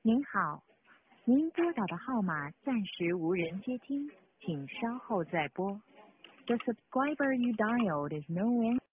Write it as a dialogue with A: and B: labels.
A: 您好，您拨打的号码暂时无人接听，请稍后再拨。The subscriber you dialed is no longer